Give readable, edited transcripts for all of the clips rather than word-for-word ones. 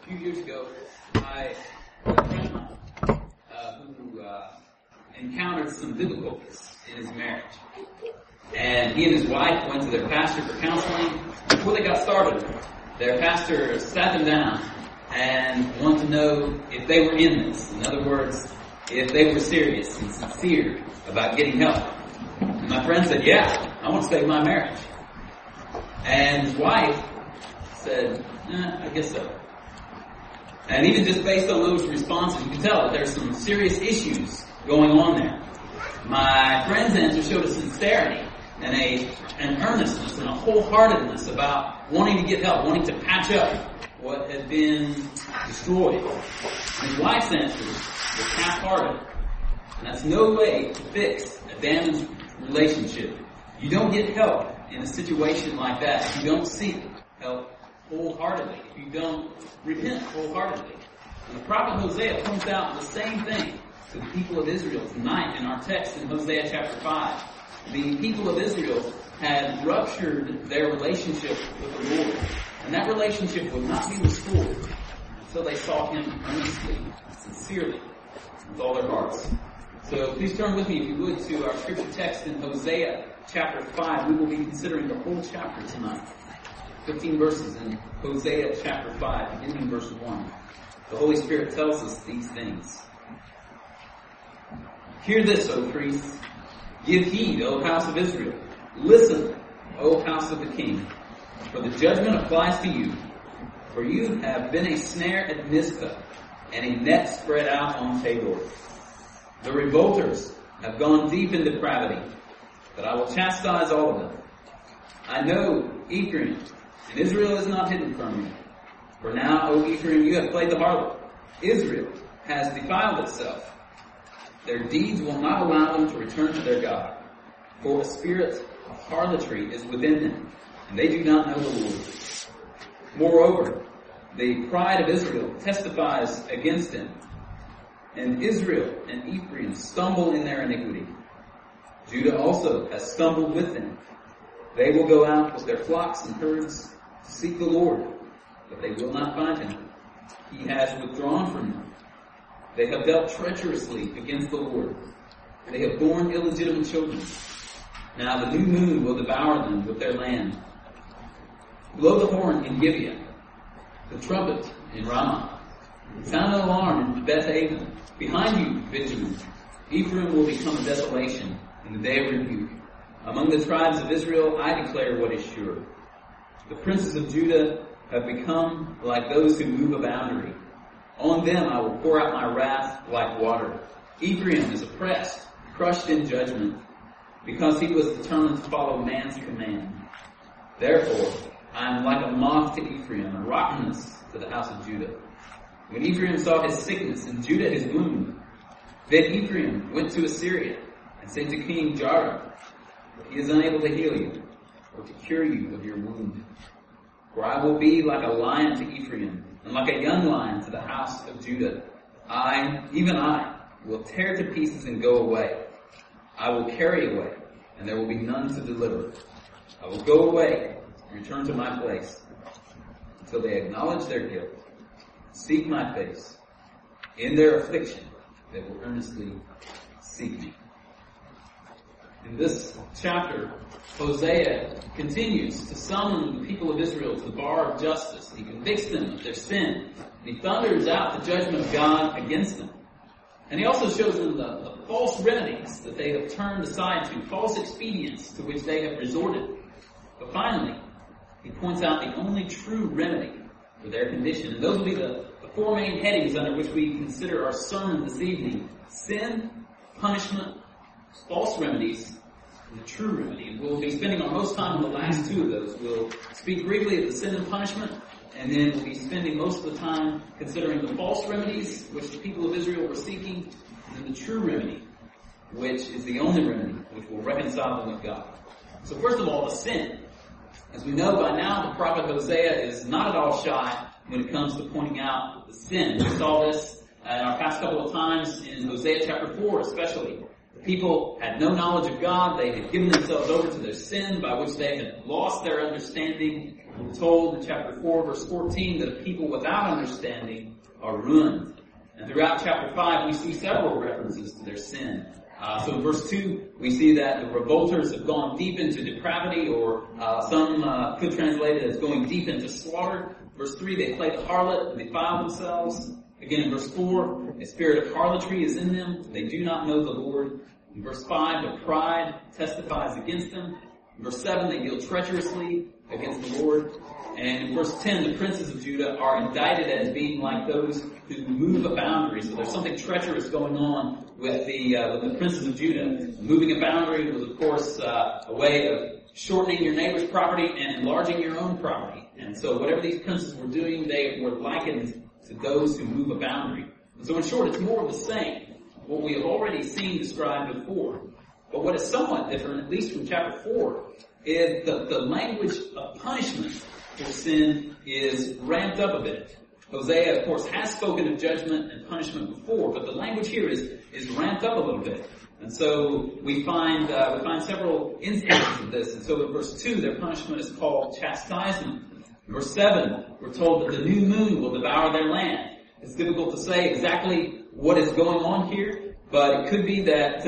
A few years ago, I had a friend of mine who encountered some difficulties in his marriage. And he and his wife went to their pastor for counseling. Before they got started, their pastor sat them down and wanted to know if they were in this. In other words, if they were serious and sincere about getting help. And my friend said, yeah, I want to save my marriage. And his wife said, I guess so. And even just based on those responses, you can tell that there's some serious issues going on there. My friend's answer showed a sincerity and an earnestness and a wholeheartedness about wanting to get help, wanting to patch up what had been destroyed. His wife's answer was half-hearted. And that's no way to fix a damaged relationship. You don't get help in a situation like that if you don't seek help wholeheartedly, if you don't repent wholeheartedly. And the prophet Hosea points out the same thing to the people of Israel tonight in our text in Hosea chapter 5. The people of Israel had ruptured their relationship with the Lord, and that relationship would not be restored until they sought Him earnestly, sincerely, with all their hearts. So please turn with me, if you would, to our scripture text in Hosea chapter 5. We will be considering the whole chapter tonight. 15 verses in Hosea chapter 5, beginning in verse 1. The Holy Spirit tells us these things. Hear this, O priests. Give heed, O house of Israel. Listen, O house of the king. For the judgment applies to you. For you have been a snare at Mizpah, and a net spread out on Tabor. The revolters have gone deep in depravity, but I will chastise all of them. I know Ephraim, and Israel is not hidden from me. For now, O Ephraim, you have played the harlot. Israel has defiled itself. Their deeds will not allow them to return to their God. For a spirit of harlotry is within them, and they do not know the Lord. Moreover, the pride of Israel testifies against him, and Israel and Ephraim stumble in their iniquity. Judah also has stumbled with them. They will go out with their flocks and herds to seek the Lord, but they will not find him. He has withdrawn from them. They have dealt treacherously against the Lord. They have borne illegitimate children. Now the new moon will devour them with their land. Blow the horn in Gibeah, the trumpet in Ramah. Sound an alarm in Beth-Aven. Behind you, Benjamin. Ephraim will become a desolation in the day of rebuke. Among the tribes of Israel, I declare what is sure. The princes of Judah have become like those who move a boundary. On them I will pour out my wrath like water. Ephraim is oppressed, crushed in judgment, because he was determined to follow man's command. Therefore, I am like a moth to Ephraim, a rottenness to the house of Judah. When Ephraim saw his sickness and Judah his wound, then Ephraim went to Assyria and said to King Jareb, but he is unable to heal you or to cure you of your wound. For I will be like a lion to Ephraim, and like a young lion to the house of Judah. Even I, will tear to pieces and go away. I will carry away, and there will be none to deliver. I will go away and return to my place until they acknowledge their guilt, seek my face. In their affliction, they will earnestly seek me. In this chapter, Hosea continues to summon the people of Israel to the bar of justice. He convicts them of their sin, and he thunders out the judgment of God against them. And he also shows them the false remedies that they have turned aside to, false expedients to which they have resorted. But finally, he points out the only true remedy for their condition. And those will be the four main headings under which we consider our sermon this evening: sin, punishment, false remedies, and the true remedy. And we'll be spending our most time on the last two of those. We'll speak briefly of the sin and punishment, and then we'll be spending most of the time considering the false remedies which the people of Israel were seeking, and then the true remedy, which is the only remedy which will reconcile them with God. So first of all, the sin. As we know by now, the prophet Hosea is not at all shy when it comes to pointing out the sin. We saw this in our past couple of times in Hosea chapter 4 especially. The people had no knowledge of God. They had given themselves over to their sin by which they had lost their understanding We're told in chapter 4, verse 14, that people without understanding are ruined. And throughout chapter 5, we see several references to their sin. So in verse 2, we see that the revolters have gone deep into depravity, or some could translate it as going deep into slaughter. Verse 3, they play the harlot and defile themselves. Again, in verse 4, a spirit of harlotry is in them. They do not know the Lord. In verse 5, their pride testifies against them. In verse 7, they deal treacherously against the Lord. And in verse 10, the princes of Judah are indicted as being like those who move a boundary. So there's something treacherous going on with the princes of Judah. Moving a boundary was, of course, a way of shortening your neighbor's property and enlarging your own property. And so whatever these princes were doing, they were likened to those who move a boundary. And so in short, it's more of the same, what we have already seen described before. But what is somewhat different, at least from chapter 4, is the language of punishment for sin is ramped up a bit. Hosea, of course, has spoken of judgment and punishment before, but the language here is ramped up a little bit. And so we find several instances of this. And so in verse 2, their punishment is called chastisement. In verse 7, we're told that the new moon will devour their land. It's difficult to say exactly what is going on here, but it could be that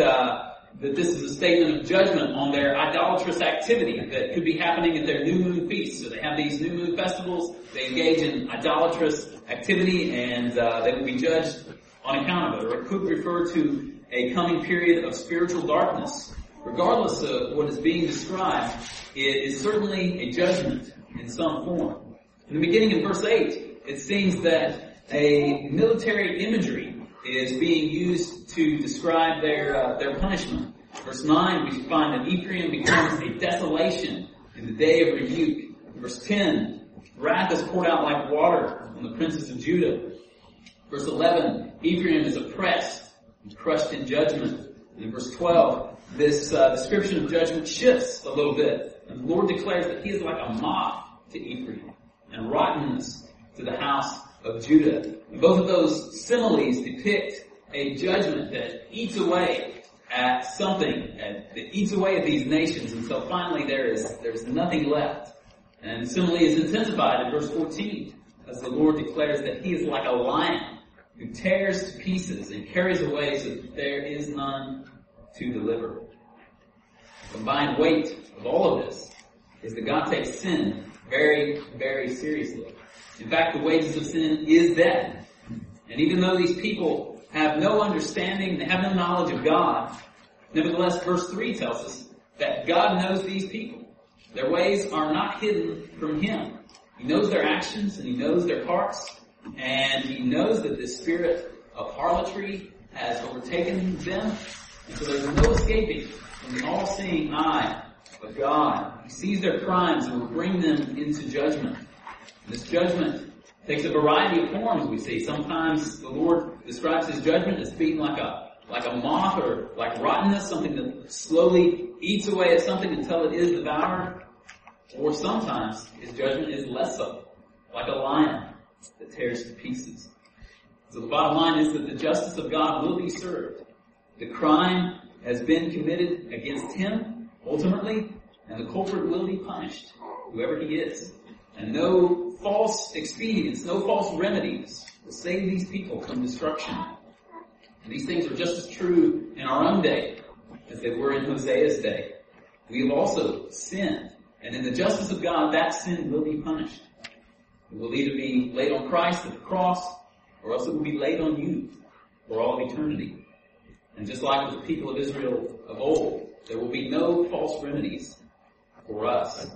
this is a statement of judgment on their idolatrous activity that could be happening at their new moon feast. So they have these new moon festivals, they engage in idolatrous activity, and they will be judged on account of it. Or it could refer to a coming period of spiritual darkness. Regardless of what is being described, it is certainly a judgment in some form. In the beginning in verse 8, it seems that a military imagery is being used to describe their punishment. Verse 9, we find that Ephraim becomes a desolation in the day of rebuke. Verse 10, wrath is poured out like water on the princes of Judah. Verse 11, Ephraim is oppressed and crushed in judgment. And in verse 12, this description of judgment shifts a little bit. And the Lord declares that he is like a moth to Ephraim and rottenness to the house of Judah. And both of those similes depict a judgment that eats away at something, that eats away at these nations until finally there's nothing left. And simile is intensified in verse 14 as the Lord declares that he is like a lion who tears to pieces and carries away so that there is none to deliver. The combined weight of all of this is that God takes sin very, very seriously. In fact, the wages of sin is death. And even though these people have no understanding, they have no knowledge of God, nevertheless, verse 3 tells us that God knows these people. Their ways are not hidden from Him. He knows their actions and He knows their hearts. And He knows that this spirit of harlotry has overtaken them. And so there's no escaping from the all-seeing eye of God. He sees their crimes and will bring them into judgment. This judgment takes a variety of forms, we see. Sometimes the Lord describes His judgment as being like a moth or like rottenness, something that slowly eats away at something until it is devoured. Or sometimes His judgment is less so, like a lion that tears to pieces. So the bottom line is that the justice of God will be served. The crime has been committed against Him, ultimately, and the culprit will be punished, whoever he is. And no false expedients, no false remedies will save these people from destruction. And these things are just as true in our own day as they were in Hosea's day. We have also sinned. And in the justice of God, that sin will be punished. It will either be laid on Christ at the cross, or else it will be laid on you for all of eternity. And just like with the people of Israel of old, there will be no false remedies for us.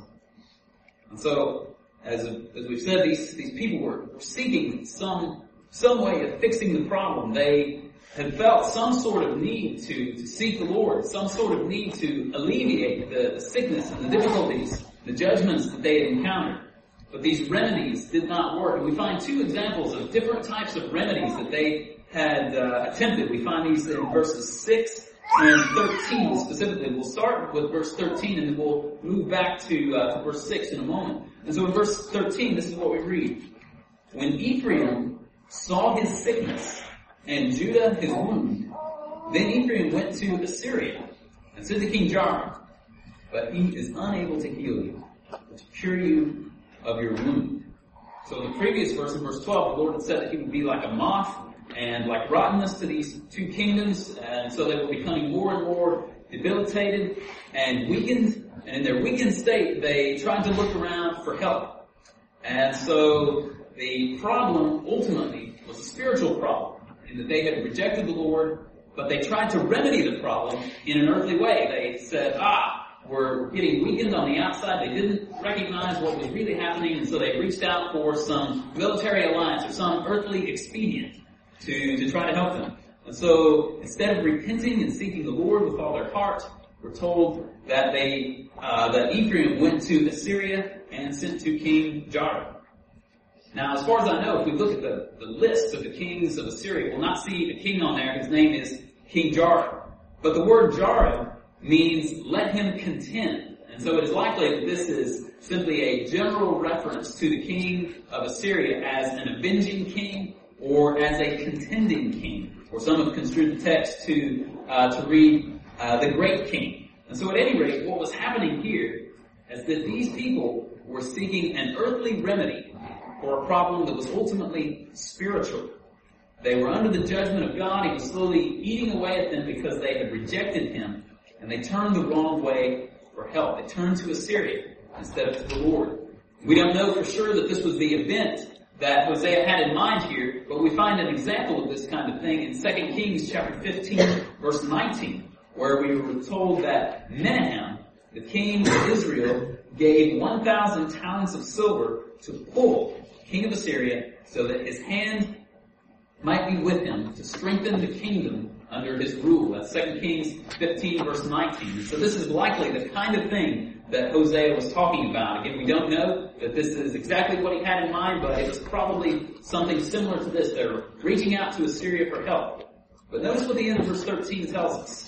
And so, as we've said, these people were seeking some way of fixing the problem. They had felt some sort of need to seek the Lord, some sort of need to alleviate the sickness and the difficulties, the judgments that they had encountered. But these remedies did not work. And we find two examples of different types of remedies that they had attempted. We find these in verses 6 and 13 specifically. We'll start with verse 13 and then we'll move back to verse 6 in a moment. And so in verse 13, this is what we read. When Ephraim saw his sickness and Judah his wound, then Ephraim went to Assyria and said to King Joram, but he is unable to heal you, or to cure you of your wound. So in the previous verse, in verse 12, the Lord had said that he would be like a moth and like rottenness to these two kingdoms, and so they were becoming more and more debilitated and weakened. And in their weakened state, they tried to look around for help. And so the problem ultimately was a spiritual problem, in that they had rejected the Lord, but they tried to remedy the problem in an earthly way. They said, we're getting weakened on the outside. They didn't recognize what was really happening, and so they reached out for some military alliance or some earthly expedient to try to help them. And so instead of repenting and seeking the Lord with all their heart, we're told that that Ephraim went to Assyria and sent to King Joram. Now, as far as I know, if we look at the list of the kings of Assyria, we'll not see a king on there whose name is King Joram. But the word Joram means let him contend. And so it is likely that this is simply a general reference to the king of Assyria as an avenging king or as a contending king. Or some have construed the text to read the great king. And so at any rate, what was happening here is that these people were seeking an earthly remedy for a problem that was ultimately spiritual. They were under the judgment of God. He was slowly eating away at them because they had rejected him, and they turned the wrong way for help. They turned to Assyria instead of to the Lord. We don't know for sure that this was the event that Hosea had in mind here, but we find an example of this kind of thing in 2 Kings chapter 15, verse 19, where we were told that Menahem, the king of Israel, gave 1,000 talents of silver to Pul, king of Assyria, so that his hand might be with him to strengthen the kingdom under his rule. That's 2 Kings 15, verse 19. And so this is likely the kind of thing that Hosea was talking about. Again, we don't know that this is exactly what he had in mind, but it was probably something similar to this. They're reaching out to Assyria for help. But notice what the end of verse 13 tells us.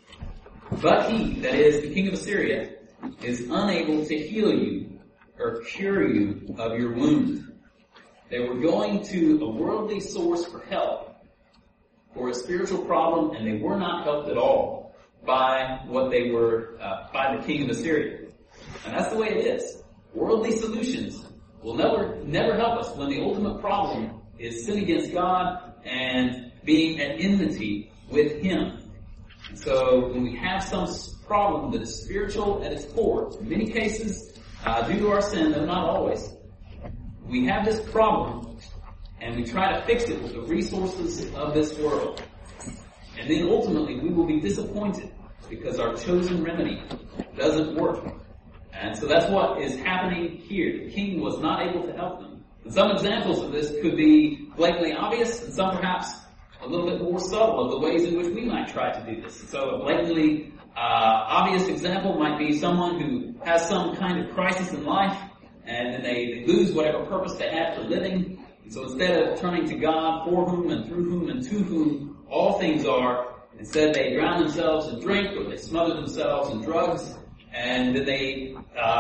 But he, that is, the king of Assyria, is unable to heal you or cure you of your wound. They were going to a worldly source for help for a spiritual problem, and they were not helped at all by what they were, by the king of Assyria. And that's the way it is. Worldly solutions will never help us when the ultimate problem is sin against God and being at enmity with him. And so when we have some problem that is spiritual at its core, in many cases, due to our sin, though not always, we have this problem and we try to fix it with the resources of this world. And then ultimately we will be disappointed because our chosen remedy doesn't work. And so that's what is happening here. The king was not able to help them. And some examples of this could be blatantly obvious, and some perhaps a little bit more subtle of the ways in which we might try to do this. So a blatantly obvious example might be someone who has some kind of crisis in life, and then they lose whatever purpose they had for living. And so instead of turning to God, for whom and through whom and to whom all things are, instead they drown themselves in drink, or they smother themselves in drugs, and then they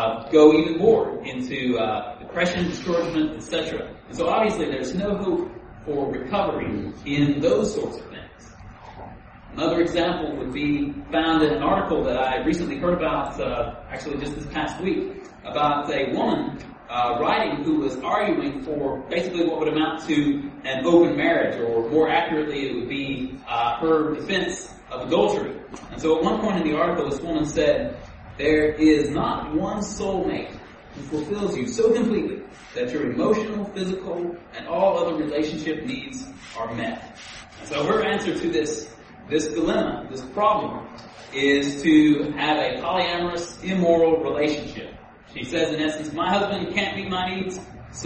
go even more into depression, discouragement, etc. And so obviously there's no hope for recovery in those sorts of things. Another example would be found in an article that I recently heard about, actually just this past week, about a woman writing who was arguing for basically what would amount to an open marriage, or more accurately it would be her defense of adultery. And so at one point in the article this woman said, "There is not one soulmate who fulfills you so completely that your emotional, physical, and all other relationship needs are met." And so her answer to this dilemma, this problem, is to have a polyamorous, immoral relationship. She says, in essence, my husband can't meet my needs,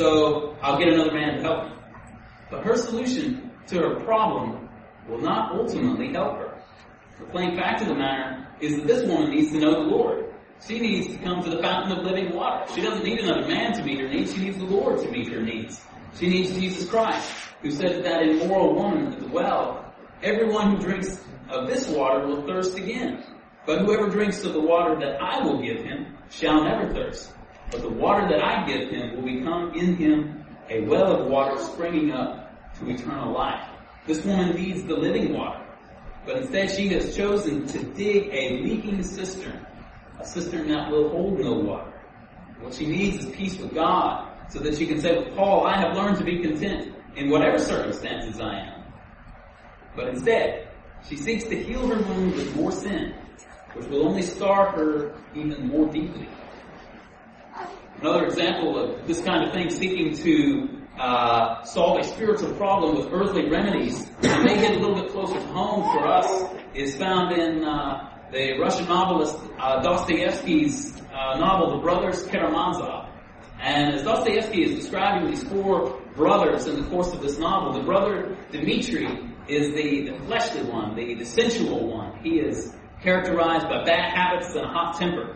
so I'll get another man to help me. But her solution to her problem will not ultimately help her. The plain fact of the matter is that this woman needs to know the Lord. She needs to come to the fountain of living water. She doesn't need another man to meet her needs. She needs the Lord to meet her needs. She needs Jesus Christ, who said to that immoral woman at the well, "Everyone who drinks of this water will thirst again. But whoever drinks of the water that I will give him shall never thirst. But the water that I give him will become in him a well of water springing up to eternal life." This woman needs the living water. But instead she has chosen to dig a leaking cistern, a cistern that will hold no water. What she needs is peace with God, so that she can say with Paul, I have learned to be content in whatever circumstances I am. But instead, she seeks to heal her wound with more sin, which will only scar her even more deeply. Another example of this kind of thing, seeking to solve a spiritual problem with earthly remedies, that may get a little bit closer to home for us, is found in the Russian novelist Dostoevsky's novel, The Brothers Karamazov. And as Dostoevsky is describing these four brothers in the course of this novel, the brother Dmitri is the fleshly one, the sensual one. He is characterized by bad habits and a hot temper.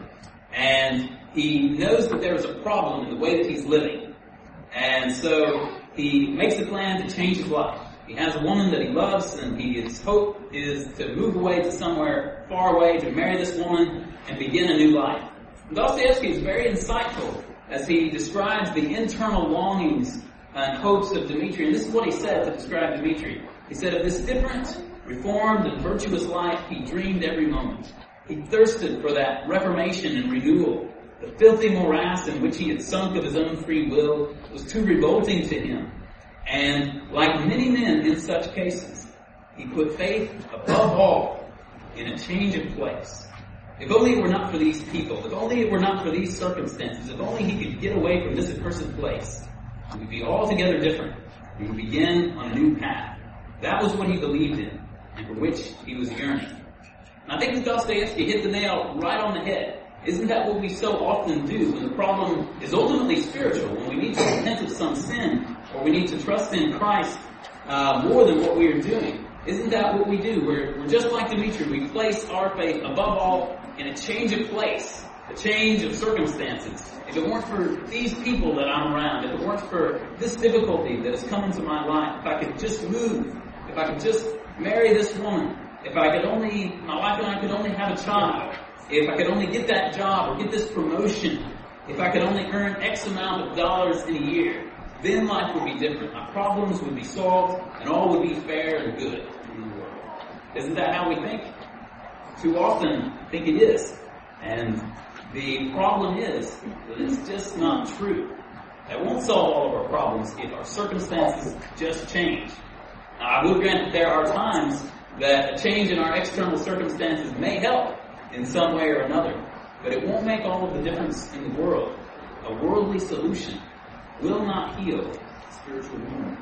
And he knows that there is a problem in the way that he's living. And so he makes a plan to change his life. He has a woman that he loves, and his hope is to move away to somewhere far away, to marry this woman, and begin a new life. Dostoevsky is very insightful as he describes the internal longings and hopes of Dmitri. And this is what he said to describe Dmitri. He said, of this different, reformed, and virtuous life he dreamed every moment. He thirsted for that reformation and renewal. The filthy morass in which he had sunk of his own free will was too revolting to him. And like many men in such cases, he put faith above all in a change of place. If only it were not for these people, if only it were not for these circumstances, if only he could get away from this accursed place, he would be altogether different. He would begin on a new path. That was what he believed in, and for which he was yearning. And I think that Dostoevsky hit the nail right on the head. Isn't that what we so often do when the problem is ultimately spiritual, when we need to repent of some sin, or we need to trust in Christ more than what we are doing? Isn't that what we do? We're just like Dmitri. We place our faith above all in a change of place, a change of circumstances. If it weren't for these people that I'm around, if it weren't for this difficulty that has come into my life, if I could just move, if I could just marry this woman, if I could only, my wife and I could only have a child, if I could only get that job or get this promotion, if I could only earn X amount of dollars in a year, then life would be different. My problems would be solved and all would be fair and good in the world. Isn't that how we think? Too often I think it is. And the problem is that it's just not true. That won't solve all of our problems if our circumstances just change. Now, I will grant that there are times that a change in our external circumstances may help in some way or another, but it won't make all of the difference in the world. A worldly solution will not heal spiritual wound.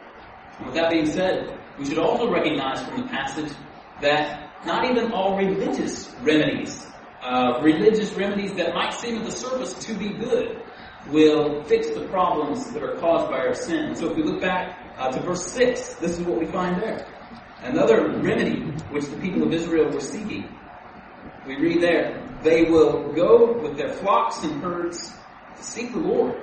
With that being said, we should also recognize from the passage that not even all religious remedies that might seem at the surface to be good, will fix the problems that are caused by our sin. So if we look back to verse 6, this is what we find there. Another remedy which the people of Israel were seeking. We read there, they will go with their flocks and herds to seek the Lord,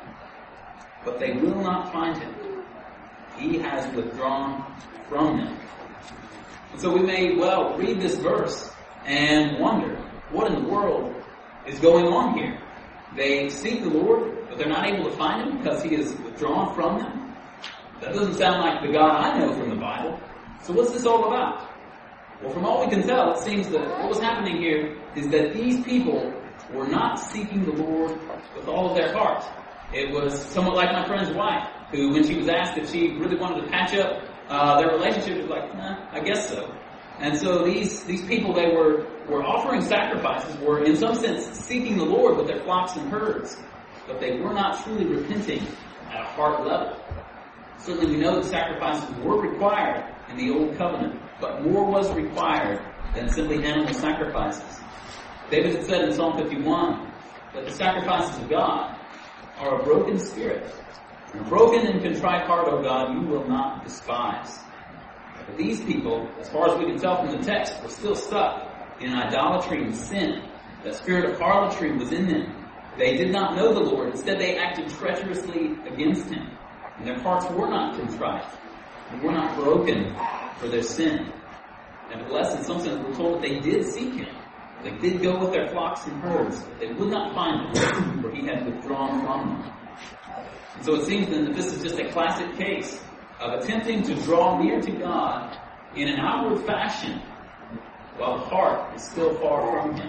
but they will not find him. He has withdrawn from them. And so we may well read this verse and wonder, what in the world is going on here? They seek the Lord, but they're not able to find him because he is withdrawn from them. That doesn't sound like the God I know from the Bible. So what's this all about? Well, from all we can tell, it seems that what was happening here is that these people were not seeking the Lord with all of their heart. It was somewhat like my friend's wife, who, when she was asked if she really wanted to patch up their relationship, was like, I guess so. And so these people, they were offering sacrifices, were in some sense seeking the Lord with their flocks and herds, but they were not truly repenting at a heart level. Certainly we know that sacrifices were required in the Old Covenant, but more was required than simply animal sacrifices. David had said in Psalm 51 that the sacrifices of God are a broken spirit. A broken and contrite heart, O God, you will not despise. But these people, as far as we can tell from the text, were still stuck in idolatry and sin. That spirit of harlotry was in them. They did not know the Lord. Instead, they acted treacherously against him. And their hearts were not contrite. They were not broken for their sin. Nevertheless, in some sense, we're told that they did seek him. They did go with their flocks and herds. They would not find him, for he had withdrawn from them. And so it seems then that this is just a classic case of attempting to draw near to God in an outward fashion, while the heart is still far from him.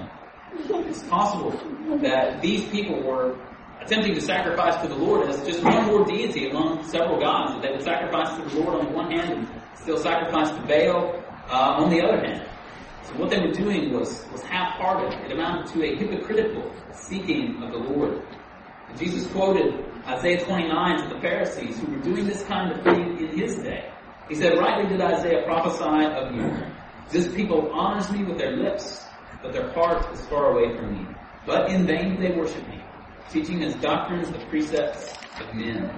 It's possible that these people were attempting to sacrifice to the Lord as just one more deity among several gods. That they would sacrifice to the Lord on the one hand and still sacrifice to Baal on the other hand. So what they were doing was half-hearted. It amounted to a hypocritical seeking of the Lord. And Jesus quoted Isaiah 29 to the Pharisees who were doing this kind of thing in his day. He said, "Rightly did Isaiah prophesy of you. This people honors me with their lips, but their heart is far away from me. But in vain they worship me, teaching as doctrines the precepts of men."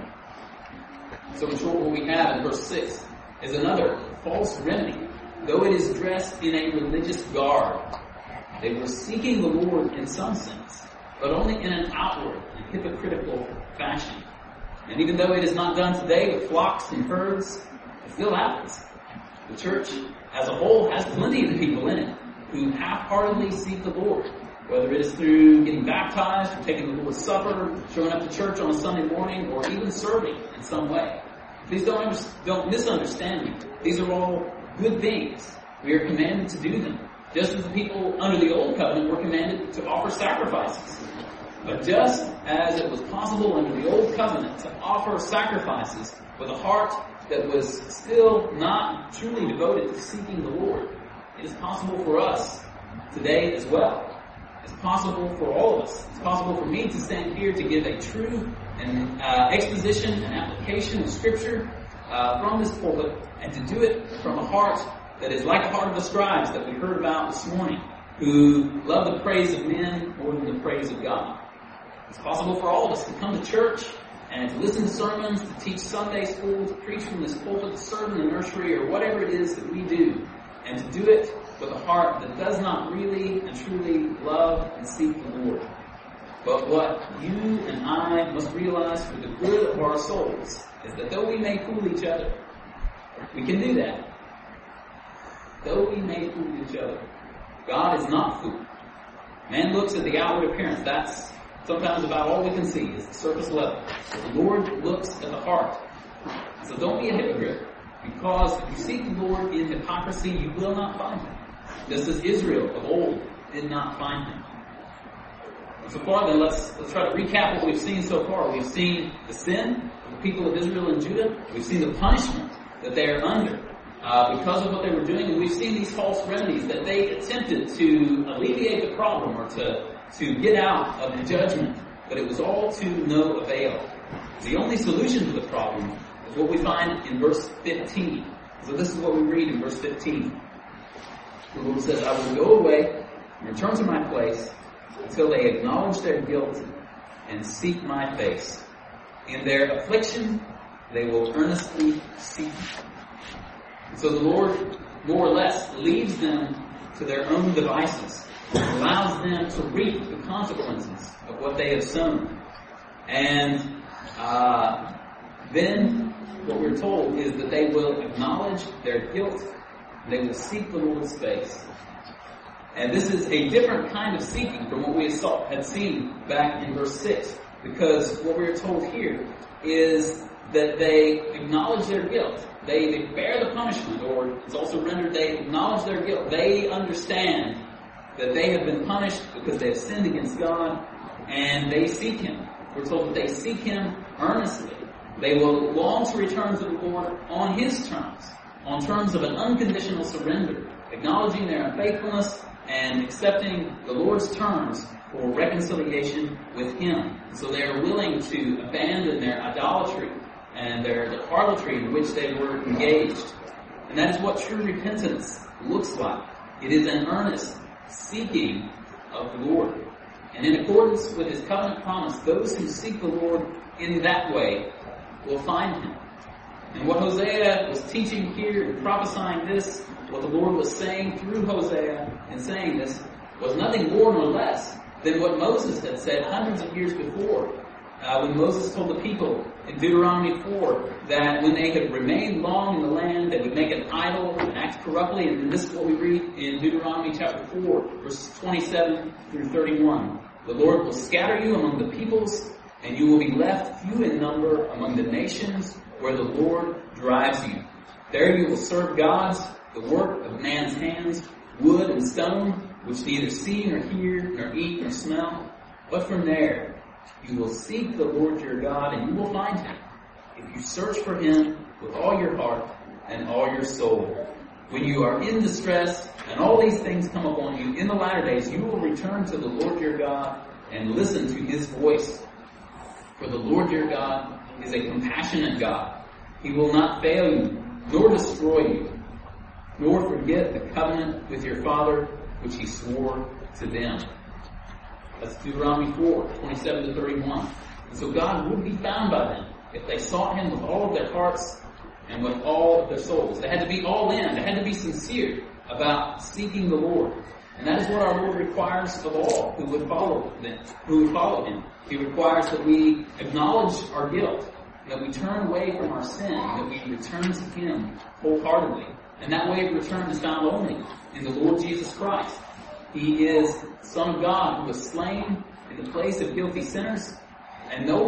So in short, what we have in verse 6 is another false remedy, though it is dressed in a religious garb. They were seeking the Lord in some sense, but only in an outward and hypocritical fashion. And even though it is not done today with flocks and herds, it still happens. The church as a whole has plenty of people in it who half-heartedly seek the Lord, whether it is through getting baptized, or taking the Lord's Supper, showing up to church on a Sunday morning, or even serving in some way. Please don't misunderstand me. These are all good things. We are commanded to do them, just as the people under the Old Covenant were commanded to offer sacrifices. But just as it was possible under the Old Covenant to offer sacrifices with a heart that was still not truly devoted to seeking the Lord, it is possible for us today as well. It's possible for all of us. It's possible for me to stand here to give a true and exposition and application of Scripture from this pulpit, and to do it from a heart that is like the heart of the scribes that we heard about this morning, who love the praise of men more than the praise of God. It's possible for all of us to come to church and to listen to sermons, to teach Sunday school, to preach from this pulpit, to serve in the nursery, or whatever it is that we do, and to do it with a heart that does not really and truly love and seek the Lord. But what you and I must realize for the good of our souls is that though we may fool each other, we can do that. Though we may fool each other, God is not fooled. Man looks at the outward appearance. That's sometimes about all we can see, is the surface level. The Lord looks at the heart. So don't be a hypocrite, because if you seek the Lord in hypocrisy, you will not find Him. Just as Israel of old did not find Him. So far then, let's try to recap what we've seen so far. We've seen the sin of the people of Israel and Judah. We've seen the punishment that they are under because of what they were doing. And we've seen these false remedies that they attempted to alleviate the problem, or to get out of the judgment. But it was all to no avail. The only solution to the problem is what we find in verse 15. So this is what we read in verse 15. The Lord says, "I will go away and return to my place until they acknowledge their guilt and seek my face. In their affliction, they will earnestly seek me." And so the Lord, more or less, leaves them to their own devices, and allows them to reap the consequences of what they have sown. And then what we're told is that they will acknowledge their guilt. They will seek the Lord's face. And this is a different kind of seeking from what we had seen back in verse 6. Because what we're told here is that they acknowledge their guilt. They bear the punishment, or it's also rendered they acknowledge their guilt. They understand that they have been punished because they have sinned against God, and they seek Him. We're told that they seek Him earnestly. They will long to return to the Lord on His terms, on terms of an unconditional surrender, acknowledging their unfaithfulness and accepting the Lord's terms for reconciliation with Him. So they are willing to abandon their idolatry and the harlotry in which they were engaged. And that is what true repentance looks like. It is an earnest seeking of the Lord. And in accordance with His covenant promise, those who seek the Lord in that way will find Him. And what Hosea was teaching here and prophesying this, what the Lord was saying through Hosea in saying this, was nothing more nor less than what Moses had said hundreds of years before. When Moses told the people in Deuteronomy 4 that when they had remained long in the land, they would make an idol and act corruptly. And this is what we read in Deuteronomy chapter 4, verses 27 through 31. "The Lord will scatter you among the peoples, and you will be left few in number among the nations where the Lord drives you. There you will serve gods, the work of man's hands, wood and stone, which neither see nor hear nor eat nor smell, but from there you will seek the Lord your God, and you will find him, if you search for him with all your heart and all your soul. When you are in distress and all these things come upon you in the latter days, you will return to the Lord your God and listen to his voice. For the Lord your God is a compassionate God. He will not fail you, nor destroy you, nor forget the covenant with your father, which he swore to them. That's Deuteronomy 4, 27 to 31. And so God would be found by them if they sought him with all of their hearts and with all of their souls. They had to be all in. They had to be sincere about seeking the Lord. And that is what our Lord requires of all who would follow him. He requires that we acknowledge our guilt, that we turn away from our sin, that we return to him wholeheartedly. And that way of return is found only in the Lord Jesus Christ. He is the Son of God who was slain in the place of guilty sinners, and no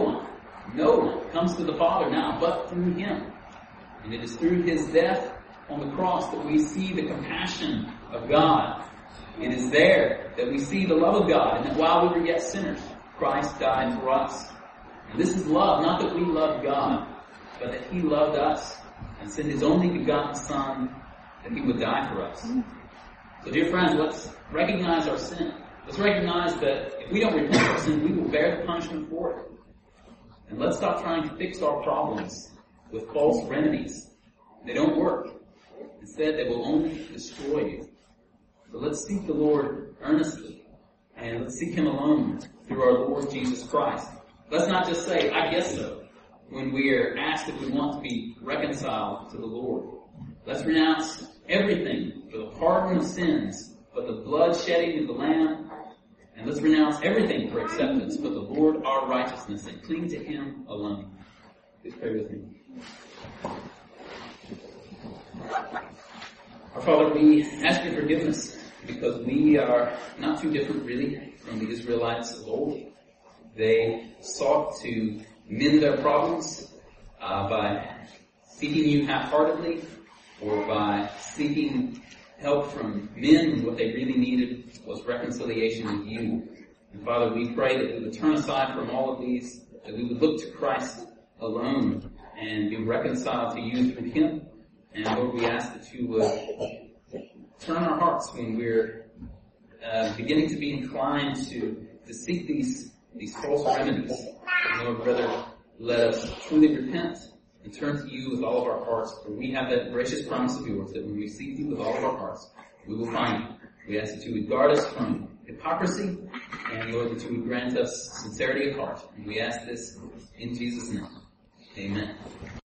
one comes to the Father now but through him. And it is through his death on the cross that we see the compassion of God. It is there that we see the love of God, and that while we were yet sinners, Christ died for us. And this is love, not that we loved God, but that he loved us and sent his only begotten Son that he would die for us. So dear friends, let's recognize our sin. Let's recognize that if we don't repent of our sin, we will bear the punishment for it. And let's stop trying to fix our problems with false remedies. They don't work. Instead, they will only destroy you. So let's seek the Lord earnestly, and let's seek him alone through our Lord Jesus Christ. Let's not just say, I guess so, when we are asked if we want to be reconciled to the Lord. Let's renounce everything for the pardon of sins, but the blood shedding of the Lamb. And let's renounce everything for acceptance, but the Lord our righteousness, and cling to him alone. Please pray with me. Our Father, we ask your forgiveness because we are not too different really from the Israelites of old. They sought to mend their problems by seeking you half-heartedly, or by seeking help from men when what they really needed was reconciliation with you. And Father, we pray that we would turn aside from all of these, that we would look to Christ alone and be reconciled to you through him. And Lord, we ask that you would turn our hearts when we're beginning to be inclined to seek these false remedies. And Lord, brother, let us truly repent and turn to you with all of our hearts, for we have that gracious promise of yours that when we seek you with all of our hearts, we will find you. We ask that you would guard us from hypocrisy, and Lord, that you would grant us sincerity of heart. And we ask this in Jesus' name. Amen.